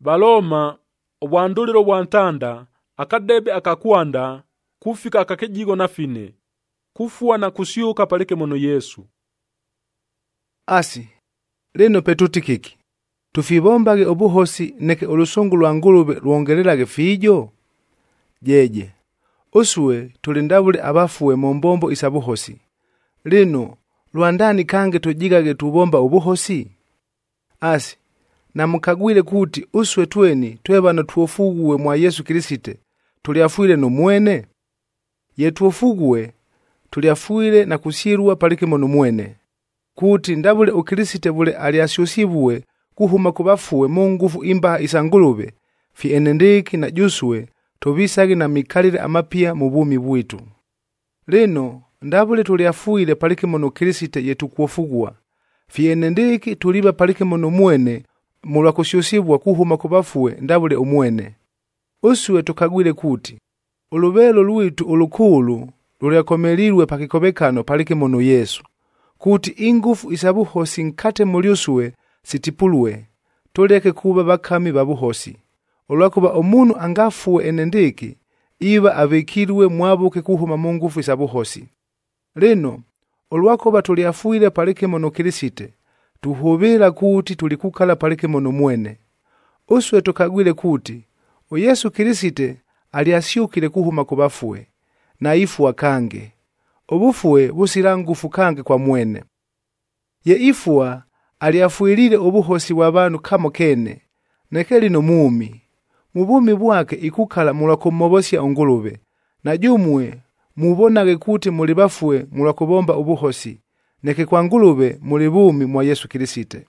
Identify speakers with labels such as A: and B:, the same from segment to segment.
A: Baloma obwanduliro bwa ntanda akadebe akakwanda kufika akakejigo na fine kufuwa na kusyuka palike mono Yesu.
B: Asi lino petutikiki tufibombage obuhosi neke olusungu lwa ngulube lwongererage fijo. Jeje uswe tulindabule abafuwe mu mbombo isabuhosi, lino lwandani kange tujigage tubomba ubuhosi. Asi namukagwile kuti uswe tweni twebana tuofuguwe mwa Yesu Kirisite tuliafuile no mwene. Ye tuofuguwe tuliafuile na kusirwa palike mono mwene, kuti ndabule ukirisite bule aliasyusibuwe kuhuma kubafuwe mu ngufu imbaha isangulube fi enendiki na juswe tobisage na mikalire amapia mu bumi bwitu. Lino ndabule tuliafuile palike mono Kirisite yetu kuofugwa fi enendiki tuliba palike mono mwene mulwa kusyusibwa kuhuma kubafuwe ndabule umwene. Uswe tukagwile kuti ulubelo lwitu ulukulu luliakomelirwe pakikobekano palike mono Yesu, kuti ingufu isabuhosi nkate muliuswe sitipulwe tuleke kuba bakami babuhosi. Olwakuba omunu angafuwe enendiki iba abekirwe mwabuke kuhuma mu ngufu isabuhosi. Lino olwakuba tuliafuile palike mono Kirisite tuhobera kuti tulikukala palike mono mwene. Uswe tukagwile kuti o Yesu Kirisite aliasyukile kuhuma kubafuwe na ifuwa kange, obufuwe busira ngufu kange kwa mwene. Ye ifuwa aliafuilile obuhosi w'abantu kamo kene, neke lino mumi mubumi bwake ikukala mulwa kumobosya ongulube, na jumwe mubonage kuti muli bafuwe mulwa kubomba ubuhosi, neke kwa ngulube muli bumi mwa Yesu Kirisite.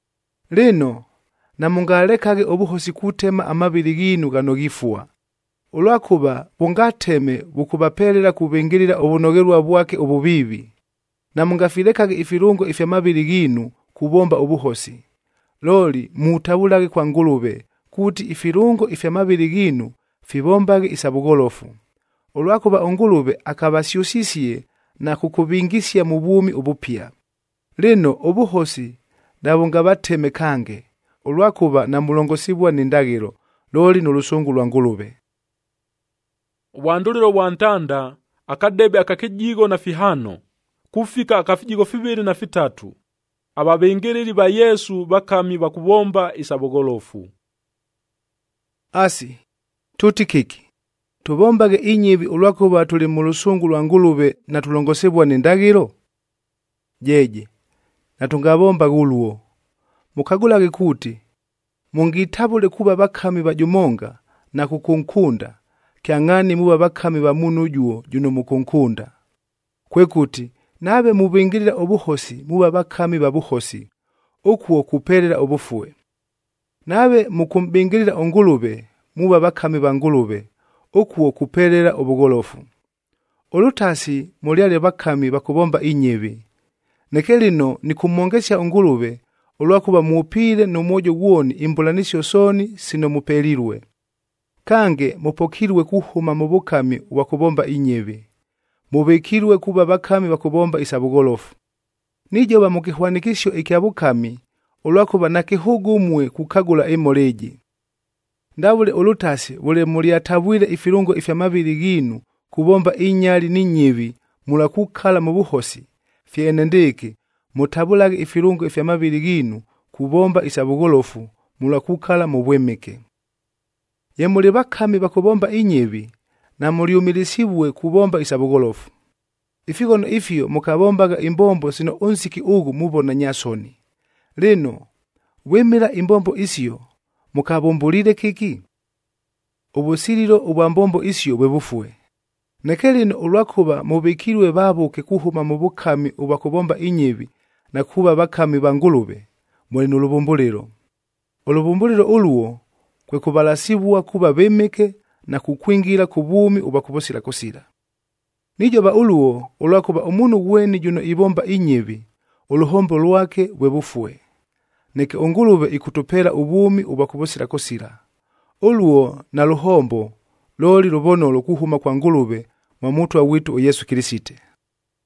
B: Lino namungalekage obuhosi kutema amabili ginu gano gifuwa, olwakuba bungateme bukubapelela kubingirira obunogerwa bwake obubibi. Namungafilekage ifirungo ifya mabili ginu kubomba ubuhosi, loli mutabulage kwa ngulube kuti ifirungo ifya mabili ginu fibombage isabugolofu. Olwakuba ongulube akabasyusisiye na kukubingisya mu bumi ubupya. Lino obuhosi nabunga bateme kange, olwakuba namulongosibwa nindagiro loli nolusungu lwa ngulube.
A: Obwanduliro bwa ntanda akadebe akakejigo na fihano kufika akafijigo fibiri na fitatu ababengereri ba Yesu bakami bakubomba isabogolofu.
B: Asi tutikiki tubombage inyibi olwakuba tuli mu lusungu lwa ngulube na tulongosebwa nindagiro. Jeje natungabomba guluo mukagulage kuti mungitabule kuba bakami bajumonga na kukunkunda kyangani muba bakami ba munujuo juno mukunkunda. Kwekuti nabe mubingirira obuhosi muba bakami babuhosi okuo kuperera obufuwe. Nabe mukumbingirira ongulube muba bakami ba ngulube okuo kuperera obugolofu. Olutasi muliale bakami bakubomba inyebi, neke lino nikumongesya ongulube olwakuba muupile n'umojo gwoni imbulanisyo soni sino mupelirwe. Kange mupokirwe kuhuma mu bukami wakubomba inyebi, mubekirwe kuba bakami bakubomba isabugolofu. Nijo bamukihwanikisyo ikyabukami olwakuba nakihugumwe kukagula emoleji. Ndabule olutasi bule muliatabwile ifirungo ifya mabili ginu kubomba inyali n'inyebi mula kukala mu buhosi, fya enendeke mutabulage ifirungo ifya mabili ginu kubomba isabugolofu mula kukala mu bwemeke. Ye muli bakami bakubomba inyebi na muliumilisibwe kubomba isabugolofu. Ifigono ifyo mukabombaga imbombo sino unsiki ugu mubona nyasoni. Lino wemera imbombo isyo mukabombulire kiki? Ubusiriro ubwambombo isyo bwebufuwe. Neke lino olwakuba mubikirwe babuke kuhuma mu bukami ubakubomba inyebi na kuba bakami bangulube muli n'olubumbuliro. Olubumbuliro uluo kwe kubalasibwa kuba bemeke na kukwingira kubumi ubakubosira kosira. Nijo ba uluo olwakuba omunu weni juno ibomba inyebi uluhombo lwake bwebufuwe. Neke ongulube ikutopera ubumi ubakubosira kosira. Uluo na luhombo loli lubono lukuhuma kwa ngulube mwa mutwa witu o Yesu Kirisite.